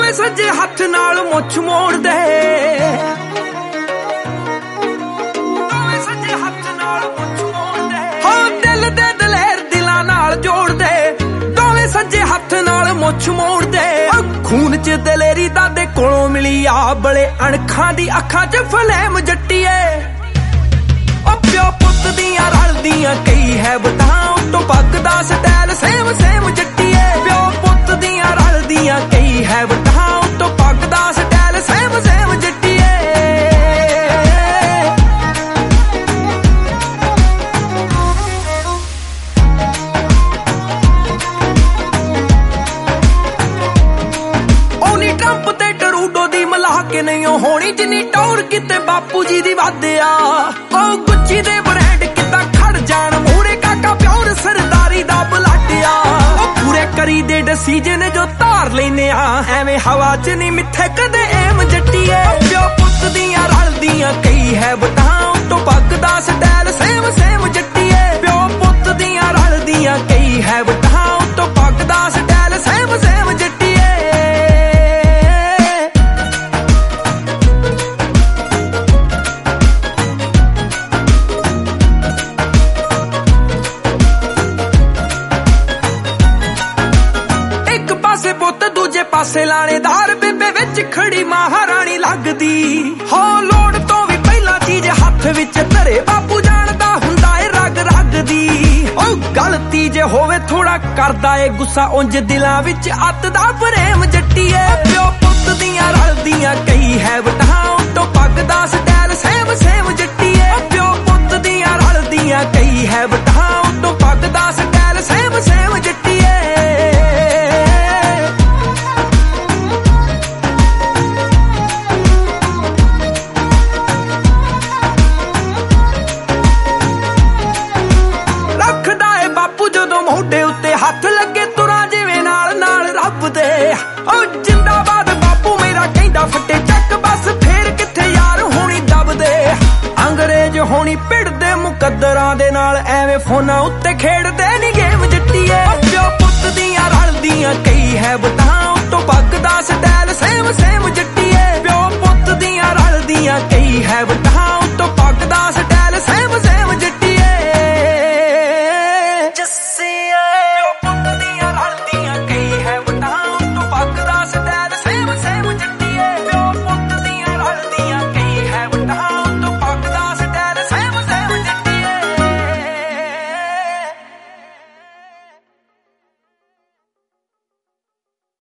ਦੋਵੇਂ ਸੱਜੇ ਹੱਥ ਨਾਲ ਮੁੱਛ ਮੋੜਦੇ, ਦੋਵੇਂ ਸੱਜੇ ਹੱਥ ਨਾਲ ਮੁੱਛ ਮੋੜਦੇ, ਹੋ ਦਿਲ ਦੇ ਦਲੇਰ ਦਿਲਾਂ ਨਾਲ ਜੋੜਦੇ, ਦੋਵੇਂ ਸੱਜੇ ਹੱਥ ਨਾਲ ਮੁੱਛ ਮੋੜਦੇ। ਖੂਨ ਚ ਦਲੇਰੀ ਦਾਦੇ ਕੋਲੋਂ ਮਿਲੀ ਆ, ਬੜੇ ਅਣਖਾਂ ਦੀ ਅੱਖਾਂ ਚ ਫਲੇਮ ਜੱਟੀਏ। ਉਹ ਪਿਓ ਪੁੱਤ ਦੀਆਂ ਰਲਦੀਆਂ ਕਈ ਹੈ ਬਤਾਂ, ਉੱਤੋਂ ਪੱਗ ਦਾ ਸਟਾਈਲ ਸੇਮ ਸੇਮ ਜੱਟੀਏ। ਪਿਓ ਪੁੱਤ ਦੀਆਂ ਰਲਦੀਆਂ ਕਈ ਹੈ ਬਤਾਂ, ਉੱਤੋਂ ਪੱਗ ਦਾ ਸਟਾਈਲ ਸੇਮ ਸੇਮ ਜੱਟੀਏ। ਉਹਨੀ ਟਰੰਪ ਤੇ ਟਰੂਡੋ ਦੀ ਮਲਾਹ ਕੇ ਨਹੀਂ ਹੋਣੀ ਜਿੰਨੀ ਟੌਰ ਕਿਤੇ ਬਾਪੂ ਜੀ ਦੀ ਵਾਧਿਆ। ਉਹ ਗੁੱਚੀ ਦੇ ਬ੍ਰਾਂਡ ਕਿੱਦਾਂ ਖੜ ਜਾਣ ਮੂਹਰੇ, ਕਾਕਾ ਪਿਓਰ ਸਰਦਾਰੀ ਦਾ ਬਲਾਡਿਆ। ਉਹ ਪੂਰੇ ਕਰੀ ਦੇ ਡਿਸੀਜਨ ਜੋ ਧਾਰ ਲੈਨੇ ਆ, ਐਵੇਂ ਹਵਾ ਚ ਨਹੀਂ ਮਿੱਥੇ ਕਦੇ ਏਮ ਜੱਟੀਏ। ਪਿਓ ਪੁੱਤ ਦੀਆਂ ਰਲਦੀਆਂ ਕਈ ਹੈ ਬਤਾਂ, ਉੱਤੋਂ ਪੱਗ ਦਾ ਸਟਾਈਲ ਸੇਮ ਸੇਮ ਜੱਟੀਏ। ਪਿਓ ਪੁੱਤ ਦੀਆਂ ਰਲਦੀਆਂ ਕਈ ਹੈ ਬਤਾਂ, ਉੱਤੋਂ ਪੱਗ ਦਾ ਸਟਾਈਲ ਸੇਮ ਸੇਮ ਜੱਟੀਏ। ਦੂਜੇ ਪਾਸੇ ਲਾਣੇਦਾਰ, ਬੇਬੇ ਵਿੱਚ ਖੜੀ ਮਹਾਰਾਣੀ ਲੱਗਦੀ। ਹੋ ਲੋੜ ਤੋਂ ਵੀ ਪਹਿਲਾਂ ਚੀਜ਼ ਹੱਥ ਵਿੱਚ ਧਰੇ, ਬਾਪੂ ਜਾਣਦਾ ਹੁੰਦਾ ਏ ਰਗ ਰਗ ਦੀ। ਉਹ ਗਲਤੀ ਜੇ ਹੋਵੇ ਥੋੜਾ ਕਰਦਾ ਏ ਗੁੱਸਾ, ਉਂਝ ਦਿਲਾਂ ਵਿੱਚ ਅੱਤ ਦਾ ਪ੍ਰੇਮ ਜੱਟੀਏ। ਪਿਓ ਪੁੱਤ ਦੀਆਂ ਰਲਦੀਆਂ ਕਈ ਹੈ ਬਤਾਂ, ਉੱਤੋਂ ਪੱਗ ਦਾ ਸਟਾਈਲ ਸੇਮ ਸੇਮ ਜੱਟੀਏ। ਪਿਓ ਪੁੱਤ ਦੀਆਂ ਰਲਦੀਆਂ ਕਈ ਹੈ ਬਤਾਂ, ਉੱਤੋਂ ਪੱਗ ਦਾ ਸਟਾਈਲ ਸੇਮ ਸੇਮ ਜੱਟੀਏ। ਮੋਢੇ ਉੱਤੇ ਹੱਥ ਲੱਗੇ ਤੁਰਾਂ ਜਿਵੇਂ ਨਾਲ ਨਾਲ ਰੱਬ ਦੇ। ਉਹ ਜਿੰਦਾਬਾਦ ਬਾਪੂ ਮੇਰਾ ਕਹਿੰਦਾ ਫੱਟੇ ਚੱਕ, ਬਸ ਫੇਰ ਕਿੱਥੇ ਯਾਰ ਹੋਣੀ ਦਬਦੇ। ਅੰਗਰੇਜ਼ ਹੋਣੀ ਭਿੜਦੇ ਮੁਕੱਦਰਾਂ ਦੇ ਨਾਲ, ਐਵੇਂ ਫੋਨਾਂ ਉੱਤੇ ਖੇਡਦੇ ਨੀ ਗੇਮ ਜੱਟੀਏ। ਪਿਓ ਪੁੱਤ ਦੀਆਂ ਰਲਦੀਆਂ ਕਈ ਹੈ ਬਤਾਂ,